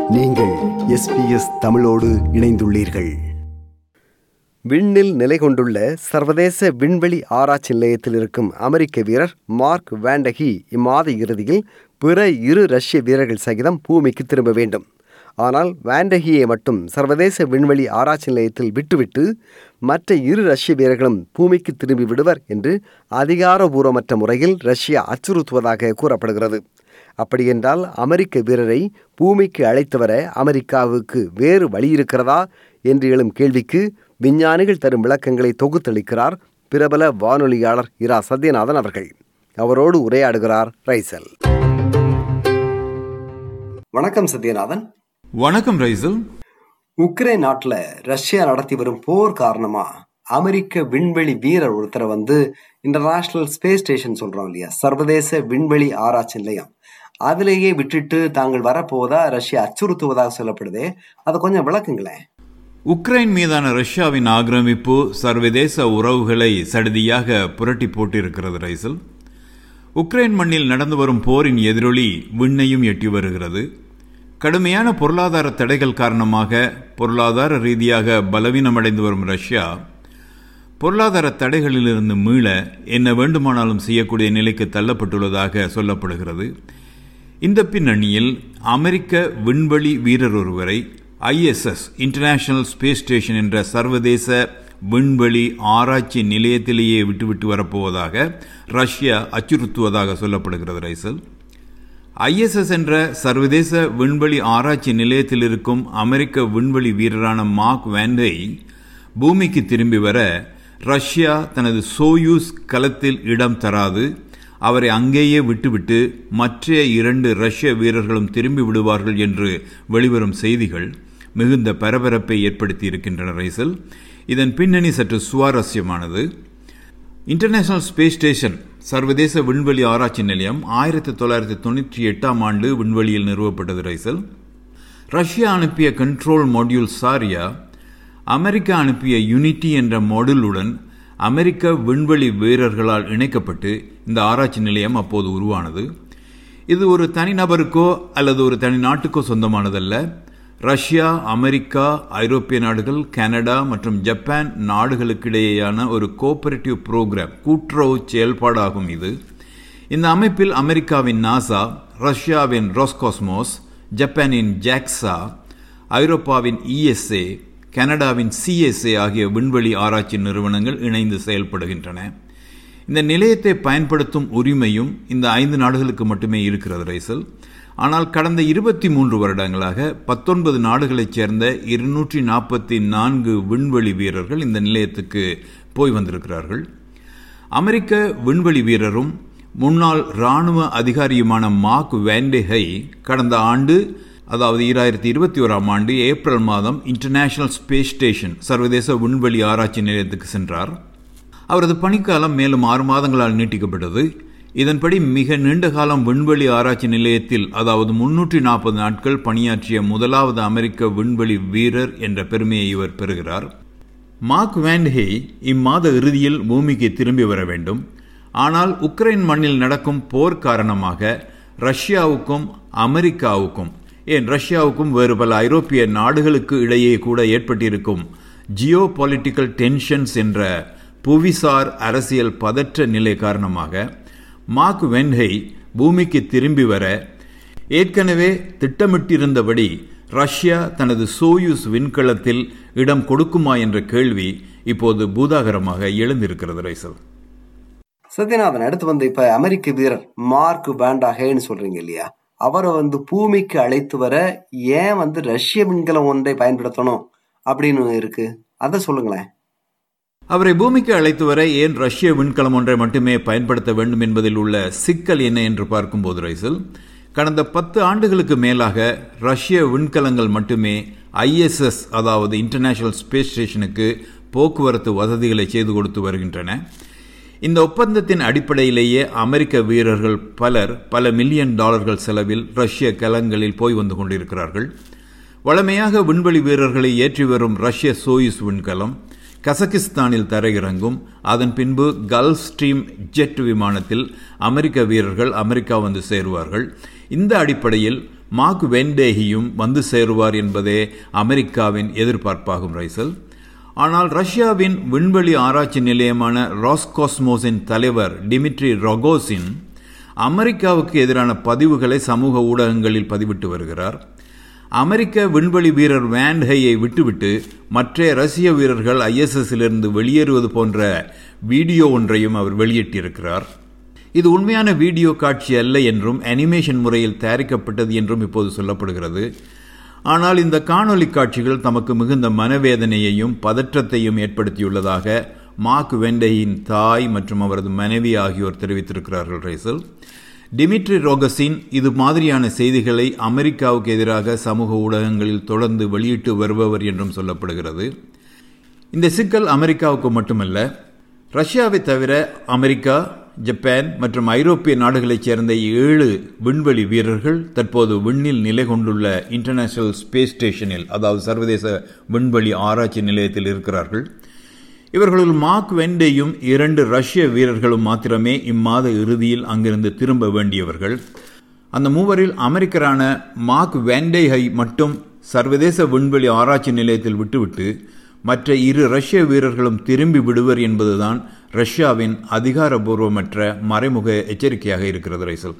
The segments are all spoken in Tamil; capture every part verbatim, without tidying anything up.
நீங்கள் எஸ் பி எஸ் தமிழோடு இணைந்துள்ளீர்கள். விண்ணில் நிலை கொண்டுள்ள சர்வதேச விண்வெளி ஆராய்ச்சி நிலையத்தில் இருக்கும் அமெரிக்க வீரர் மார்க் வேண்டஹி இம்மாத இறுதியில் பிற இரு ரஷ்ய வீரர்கள் சகிதம் பூமிக்கு திரும்ப வேண்டும். ஆனால் வேண்டஹியை மட்டும் சர்வதேச விண்வெளி ஆராய்ச்சி நிலையத்தில் விட்டுவிட்டு மற்ற இரு ரஷ்ய வீரர்களும் பூமிக்கு திரும்பி விடுவர் என்று அதிகாரபூர்வமற்ற முறையில் ரஷ்யா அச்சுறுத்துவதாக கூறப்படுகிறது. அப்படியென்றால் அமெரிக்க வீரரை பூமிக்கு அழைத்து வர அமெரிக்காவுக்கு வேறு வழி இருக்கிறதா என்று எழும் கேள்விக்கு விஞ்ஞானிகள் தரும் விளக்கங்களை தொகுத்தளிக்கிறார் பிரபல வானொலியாளர் இரா சத்யநாதன் அவர்கள். அவரோடு உரையாடுகிறார் ரைசல். வணக்கம் சத்யநாதன். வணக்கம் ரைசல். உக்ரைன் நாட்டுல ரஷ்யா நடத்தி வரும் போர் காரணமா அமெரிக்க விண்வெளி வீரர் ஒருத்தரை வந்து இன்டர்நேஷனல் ஸ்பேஸ் ஸ்டேஷன் சொல்றோம் இல்லையா, சர்வதேச விண்வெளி ஆராய்ச்சி நிலையம், அதிலேயே விட்டுட்டு தாங்கள் வரப்போவதா ரஷ்யா அச்சுறுத்துவதாக சொல்லப்படுதே, அதை கொஞ்சம் விளக்குங்களேன். உக்ரைன் மீதான ரஷ்யாவின் ஆக்கிரமிப்பு சர்வதேச உறவுகளை சடுதியாக புரட்டி போட்டிருக்கிறது ரைசல். உக்ரைன் மண்ணில் நடந்து வரும் போரின் எதிரொலி விண்ணையும் எட்டி வருகிறது. கடுமையான பொருளாதார தடைகள் காரணமாக பொருளாதார ரீதியாக பலவீனமடைந்து வரும் ரஷ்யா பொருளாதார தடைகளிலிருந்து மீள என்ன வேண்டுமானாலும் செய்யக்கூடிய நிலைக்கு தள்ளப்பட்டுள்ளதாக சொல்லப்படுகிறது. இந்த பின்னணியில் அமெரிக்க விண்வெளி வீரர் ஒருவரை I S S international space station என்ற சர்வதேச விண்வெளி ஆராய்ச்சி நிலையத்திலேயே விட்டுவிட்டு வரப்போவதாக ரஷ்யா அச்சுறுத்துவதாக சொல்லப்படுகிறது ரைசல். ஐ எஸ் எஸ் என்ற சர்வதேச விண்வெளி ஆராய்ச்சி நிலையத்தில் இருக்கும் அமெரிக்க விண்வெளி வீரரான மார்க் வேண்டே பூமிக்கு திரும்பி வர ரஷ்யா தனது சோயூஸ் கலத்தில் இடம் தராது, அவரை அங்கேயே விட்டுவிட்டு மற்ற இரண்டு ரஷ்ய வீரர்களும் திரும்பி விடுவார்கள் என்று வெளிவரும் செய்திகள் மிகுந்த பரபரப்பை ஏற்படுத்தி இருக்கின்றன ரைசல். இதன் பின்னணி சற்று சுவாரஸ்யமானது. இன்டர்நேஷனல் ஸ்பேஸ் ஸ்டேஷன் சர்வதேச விண்வெளி ஆராய்ச்சி நிலையம் ஆயிரத்தி தொள்ளாயிரத்தி தொண்ணூற்றி எட்டாம் ஆண்டு விண்வெளியில் நிறுவப்பட்டது ரைசல். ரஷ்யா அனுப்பிய கண்ட்ரோல் மாடியூல் சாரியா அமெரிக்கா அனுப்பிய யூனிட்டி என்ற மாடியூலுடன் அமெரிக்க விண்வெளி வீரர்களால் இணைக்கப்பட்டு இந்த ஆராய்ச்சி நிலையம் அப்போது உருவானது. இது ஒரு தனிநபருக்கோ அல்லது ஒரு தனி நாட்டுக்கோ சொந்தமானதல்ல. ரஷ்யா, அமெரிக்கா, ஐரோப்பிய நாடுகள், கனடா மற்றும் ஜப்பான் நாடுகளுக்கிடையேயான ஒரு கோஆபரேட்டிவ் புரோகிராம், கூட்டுறவு செயல்பாடாகும் இது. இந்த அமைப்பில் அமெரிக்காவின் நாசா, ரஷ்யாவின் ரோஸ்காஸ்மோஸ், ஜப்பானின் ஜாக்ஸா, ஐரோப்பாவின் இ எஸ் ஏ, கனடாவின் சி எஸ் ஏ ஆகிய விண்வெளி ஆராய்ச்சி நிறுவனங்கள் இணைந்து செயல்படுகின்றன. இந்த நிலையத்தை பயன்படுத்தும் உரிமையும் இந்த ஐந்து நாடுகளுக்கு மட்டுமே இருக்கிறது ரைசல். ஆனால் கடந்த இருபத்தி மூன்று வருடங்களாக பத்தொன்பது நாடுகளைச் சேர்ந்த இருநூற்றி நாற்பத்தி நான்கு விண்வெளி வீரர்கள் இந்த நிலையத்துக்கு போய் வந்திருக்கிறார்கள். அமெரிக்க விண்வெளி வீரரும் முன்னாள் இராணுவ அதிகாரியுமான மார்க் வேண்டேஹை கடந்த ஆண்டு, அதாவது இரண்டாயிரத்தி இருபத்தி ஓராம் ஆண்டு ஏப்ரல் மாதம் இன்டர்நேஷனல் ஸ்பேஸ் ஸ்டேஷன் சர்வதேச விண்வெளி ஆராய்ச்சி நிலையத்துக்கு சென்றார். அவரது பணிக்காலம் மேலும் ஆறு மாதங்களால் நீட்டிக்கப்பட்டது. இதன்படி மிக நீண்ட காலம் விண்வெளி ஆராய்ச்சி நிலையத்தில், அதாவது முன்னூற்றி நாற்பது நாட்கள் பணியாற்றிய முதலாவது அமெரிக்க விண்வெளி வீரர் என்ற பெருமையை இவர் பெறுகிறார். மார்க் வேண்டஹே இம்மாத இறுதியில் பூமிக்கு திரும்பி வர வேண்டும். ஆனால் உக்ரைன் மண்ணில் நடக்கும் போர் காரணமாக ரஷ்யாவுக்கும் அமெரிக்காவுக்கும், ஏன் ரஷ்யாவுக்கும் வேறு பல ஐரோப்பிய நாடுகளுக்கு இடையே கூட ஏற்பட்டிருக்கும் ஜியோ பொலிட்டிக்கல் டென்ஷன்ஸ் என்ற புவிசார் அரசியல் பதற்ற நிலை காரணமாக மார்க் வேண்டே பூமிக்கு திரும்பி வர ஏற்கனவே திட்டமிட்டிருந்தபடி ரஷ்யா தனது சோயூஸ் விண்கலத்தில் இடம் கொடுக்குமா என்ற கேள்வி இப்போது பூதாகரமாக எழுந்திருக்கிறது ரைசல். சத்யநாதன், அடுத்து வந்து இப்ப அமெரிக்க வீரர் மார்க் வேண்டஹேன்னு சொல்றீங்க இல்லையா, அவரை வந்து பூமிக்கு அழைத்து வர ஏன் வந்து ரஷ்ய விண்கலம் ஒன்றை பயன்படுத்தணும் அப்படின்னு இருக்கு, அதை சொல்லுங்களேன். அவரை பூமிக்கு அழைத்து வர ஏன் ரஷ்ய விண்கலம் ஒன்றை மட்டுமே பயன்படுத்த வேண்டும் என்பதில் உள்ள சிக்கல் என்ன என்று பார்க்கும்போது ரைசல், கடந்த பத்து ஆண்டுகளுக்கு மேலாக ரஷ்ய விண்கலங்கள் மட்டுமே ஐ எஸ் எஸ், அதாவது இன்டர்நேஷனல் ஸ்பேஸ் ஸ்டேஷனுக்கு போக்குவரத்து வசதிகளை செய்து கொடுத்து வருகின்றன. இந்த ஒப்பந்தத்தின் அடிப்படையிலேயே அமெரிக்க வீரர்கள் பலர் பல மில்லியன் டாலர்கள் செலவில் ரஷ்ய கலங்களில் போய் வந்து கொண்டிருக்கிறார்கள். வழமையாக விண்வெளி வீரர்களை ஏற்றி வரும் ரஷ்ய சோயூஸ் விண்கலம் கசகிஸ்தானில் தரையிறங்கும். அதன் பின்பு கல்ஃப் ஸ்ட்ரீம் ஜெட் விமானத்தில் அமெரிக்க வீரர்கள் அமெரிக்கா வந்து சேருவார்கள். இந்த அடிப்படையில் மார்க் வெண்டேகியும் வந்து சேருவார் என்பதே அமெரிக்காவின் எதிர்பார்ப்பாகும் ரைசல். ஆனால் ரஷ்யாவின் விண்வெளி ஆராய்ச்சி நிலையமான ராஸ்காஸ்மோஸின் தலைவர் டிமிட்ரி ரொகோசின் அமெரிக்காவுக்கு எதிரான பதிவுகளை சமூக ஊடகங்களில் பதிவிட்டு வருகிறார். அமெரிக்க விண்வெளி வீரர் வேண்டேயை விட்டுவிட்டு மற்ற ரஷ்ய வீரர்கள் ஐஎஸ்எஸ்ஸிலிருந்து வெளியேறுவது போன்ற வீடியோ ஒன்றையும் அவர் வெளியிட்டிருக்கிறார். இது உண்மையான வீடியோ காட்சி அல்ல என்றும் அனிமேஷன் முறையில் தயாரிக்கப்பட்டது என்றும் இப்போது சொல்லப்படுகிறது. ஆனால் இந்த காணொலி காட்சிகள் தமக்கு மிகுந்த மனவேதனையையும் பதற்றத்தையும் ஏற்படுத்தியுள்ளதாக மார்க் வெண்டேயின் தாய் மற்றும் அவரது மனைவி ஆகியோர் தெரிவித்திருக்கிறார்கள் ரைசல். டிமிட்ரி ரொகோசின் இது மாதிரியான செய்திகளை அமெரிக்காவுக்கு எதிராக சமூக ஊடகங்களில் தொடர்ந்து வெளியிட்டு வருபவர் என்றும் சொல்லப்படுகிறது. இந்த சிக்கல் அமெரிக்காவுக்கு மட்டுமல்ல, ரஷ்யாவை தவிர அமெரிக்கா, ஜப்பான் மற்றும் ஐரோப்பிய நாடுகளைச் சேர்ந்த ஏழு விண்வெளி வீரர்கள் தற்போது விண்ணில் நிலை கொண்டுள்ள இன்டர்நேஷனல் ஸ்பேஸ் ஸ்டேஷனில், அதாவது சர்வதேச விண்வெளி ஆராய்ச்சி நிலையத்தில் இருக்கிறார்கள். இவர்களுள் மார்க் வெண்டேயும் இரண்டு ரஷ்ய வீரர்களும் மாத்திரமே இம்மாத இறுதியில் அங்கிருந்து திரும்ப வேண்டியவர்கள். அந்த மூவரில் அமெரிக்கரான மார்க் வெண்டேயை மட்டும் சர்வதேச விண்வெளி ஆராய்ச்சி நிலையத்தில் விட்டுவிட்டு மற்ற இரு ரஷ்ய வீரர்களும் திரும்பி விடுவர் என்பதுதான் ரஷ்யாவின் அதிகாரபூர்வமற்ற மறைமுக எச்சரிக்கையாக இருக்கிறது ரைசல்.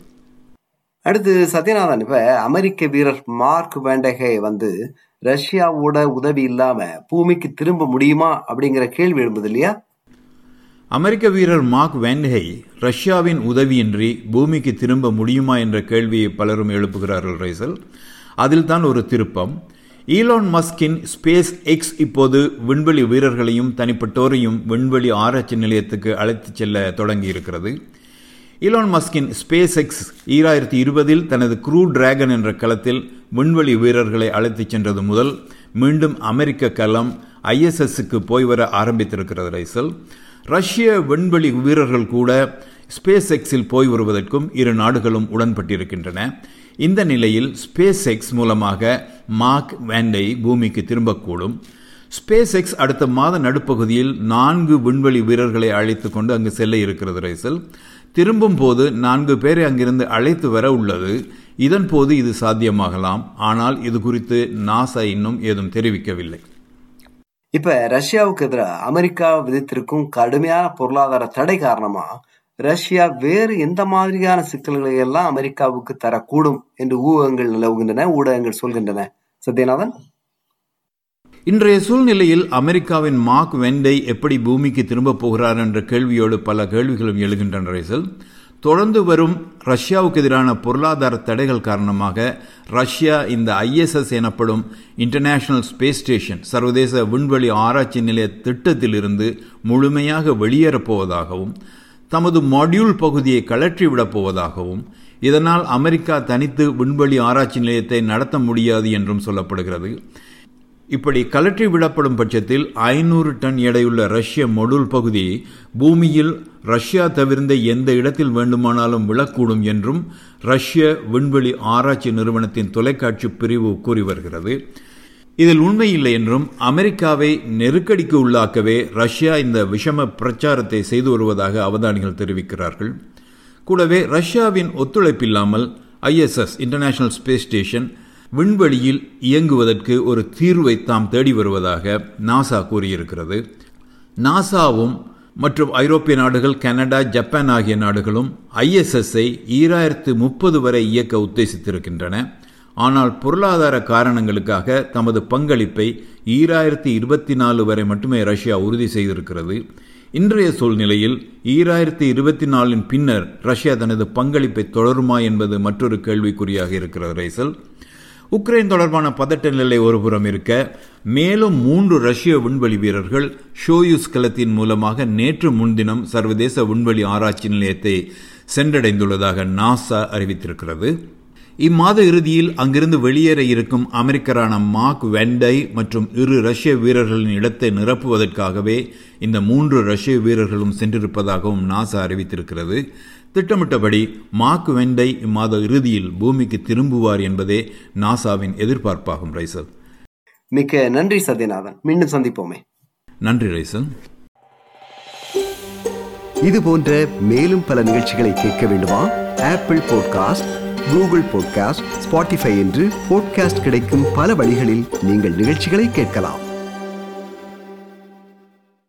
அடுத்து சத்யநாதன், இப்ப அமெரிக்க வீரர் மார்க் வேண்டகே வந்து ரஷ்யாவோட உதவி இல்லாம பூமிக்கு திரும்ப முடியுமா அப்படிங்கிற கேள்வி எழும்புது இல்லையா? அமெரிக்க வீரர் மார்க் வேண்டகே ரஷ்யாவின் உதவியின்றி பூமிக்கு திரும்ப முடியுமா என்ற கேள்வியை பலரும் எழுப்புகிறார்கள் ரைசல். அதில் தான் ஒரு திருப்பம். ஈலான் மஸ்கின் ஸ்பேஸ் எக்ஸ் இப்போது விண்வெளி வீரர்களையும் தனிப்பட்டோரையும் விண்வெளி ஆராய்ச்சி நிலையத்துக்கு அழைத்துச் செல்ல தொடங்கி இருக்கிறது. ஈலான் மஸ்கின் ஸ்பேஸ் எக்ஸ் ஈராயிரத்தி இருபதில் தனது க்ரூ டிராகன் என்ற களத்தில் விண்வெளி வீரர்களை அழைத்துச் சென்றது முதல் மீண்டும் அமெரிக்க களம் ஐஎஸ்எஸ்க்கு போய் வர ஆரம்பித்திருக்கிறது ரைசல். ரஷ்ய விண்வெளி வீரர்கள் கூட ஸ்பேஸ் எக்ஸில் போய் வருவதற்கும் இரு நாடுகளும் உடன்பட்டிருக்கின்றன. இந்த நிலையில் ஸ்பேஸ் எக்ஸ் மூலமாக மார்க் வேண்டே பூமிக்கு திரும்பக்கூடும். ஸ்பேஸ் எக்ஸ் அடுத்த மாத நடுப்பகுதியில் நான்கு விண்வெளி வீரர்களை அழைத்து கொண்டு அங்கு செல்ல இருக்கிறது ரைசல். திரும்பும் போது நான்கு பேரை அங்கிருந்து அழைத்து வர உள்ளது. இதன் போது இது சாத்தியமாகலாம். ஆனால் இது குறித்து நாசா இன்னும் ஏதும் தெரிவிக்கவில்லை. இப்ப ரஷ்யாவுக்கு எதிராக அமெரிக்கா விதித்திருக்கும் கடுமையான பொருளாதார தடை காரணமா ரஷ்யா வேறு எந்த மாதிரியான சிக்கல்களை எல்லாம் அமெரிக்காவுக்கு தரக்கூடும் என்று ஊகங்கள் நிலவுகின்றன, ஊடகங்கள் சொல்கின்றன. சத்யநாதன், இன்றைய சூழ்நிலையில் அமெரிக்காவின் மார்க் வெண்டே எப்படி பூமிக்கு திரும்ப போகிறார் என்ற கேள்வியோடு பல கேள்விகளும் எழுகின்றன ரைசல். தொடர்ந்து வரும் ரஷ்யாவுக்கு எதிரான பொருளாதார தடைகள் காரணமாக ரஷ்யா இந்த ஐஎஸ்எஸ் எனப்படும் இன்டர்நேஷனல் ஸ்பேஸ் ஸ்டேஷன் சர்வதேச விண்வெளி ஆராய்ச்சி நிலைய திட்டத்திலிருந்து முழுமையாக வெளியேறப் போவதாகவும் தமது மாடியூல் பகுதியை கழற்றிவிடப் போவதாகவும் இதனால் அமெரிக்கா தனித்து விண்வெளி ஆராய்ச்சி நிலையத்தை நடத்த முடியாது என்றும் சொல்லப்படுகிறது. இப்படி கலற்றி விடப்படும் பட்சத்தில் ஐநூறு டன் எடையுள்ள ரஷ்ய மொடூல் பகுதி பூமியில் ரஷ்யா தவிர்ந்த எந்த இடத்தில் வேண்டுமானாலும் விழக்கூடும் என்றும் ரஷ்ய விண்வெளி ஆராய்ச்சி நிறுவனத்தின் தொலைக்காட்சி பிரிவு கூறி வருகிறது. இதில் உண்மையில்லை என்றும் அமெரிக்காவை நெருக்கடிக்கு உள்ளாக்கவே ரஷ்யா இந்த விஷம பிரச்சாரத்தை செய்து வருவதாக அவதானிகள் தெரிவிக்கிறார்கள். கூடவே ரஷ்யாவின் ஒத்துழைப்பில்லாமல் ஐஎஸ்எஸ் இன்டர்நேஷனல் ஸ்பேஸ் ஸ்டேஷன் விண்வெளியில் இயங்குவதற்கு ஒரு தீர்வை தாம் தேடி வருவதாக நாசா கூறியிருக்கிறது. நாசாவும் மற்றும் ஐரோப்பிய நாடுகள், கனடா, ஜப்பான் ஆகிய நாடுகளும் ஐஎஸ்எஸ்ஐ ஈராயிரத்து முப்பது வரை இயக்க உத்தேசித்திருக்கின்றன. ஆனால் பொருளாதார காரணங்களுக்காக தமது பங்களிப்பை ஈராயிரத்தி இருபத்தி நாலு வரை மட்டுமே ரஷ்யா உறுதி செய்திருக்கிறது. இன்றைய சூழ்நிலையில் ஈராயிரத்தி இருபத்தி நாலின் பின்னர் ரஷ்யா தனது பங்களிப்பை தொடருமா என்பது மற்றொரு கேள்விக்குறியாக இருக்கிறது ரைசல். உக்ரைன் தொடர்பான பதட்ட நிலை ஒருபுறம் இருக்க, மேலும் மூன்று ரஷ்ய விண்வெளி வீரர்கள் ஷோயுஸ் கலத்தின் மூலமாக நேற்று முன்தினம் சர்வதேச விண்வெளி ஆராய்ச்சி நிலையத்தை சென்றடைந்துள்ளதாக நாசா அறிவித்திருக்கிறது. இம்மாத இறுதியில் அங்கிருந்து வெளியேற இருக்கும் அமெரிக்கரான மார்க் வெண்டே மற்றும் இரு ரஷ்ய வீரர்களின் இடத்தை நிரப்புவதற்காகவே இந்த மூன்று ரஷ்ய வீரர்களும் சென்றிருப்பதாகவும் நாசா அறிவித்திருக்கிறது. திட்டமிட்டபடி மார்க் வெண்டே இம்மாத இறுதியில் பூமிக்கு திரும்புவார் என்பதே நாசாவின் எதிர்பார்ப்பாகும். ரைசல், மிக்க நன்றி சத்யநாதன். மீண்டும் சந்திப்போமே. நன்றி ரைசல். இது போன்ற மேலும் பல நிகழ்ச்சிகளை கேட்க வேண்டுமா? Apple podcast, Google podcast, Spotify என்று பாட்காஸ்ட் கிடைக்கும் பல வழிகளில் நீங்கள் நிகழ்ச்சிகளை கேட்கலாம்.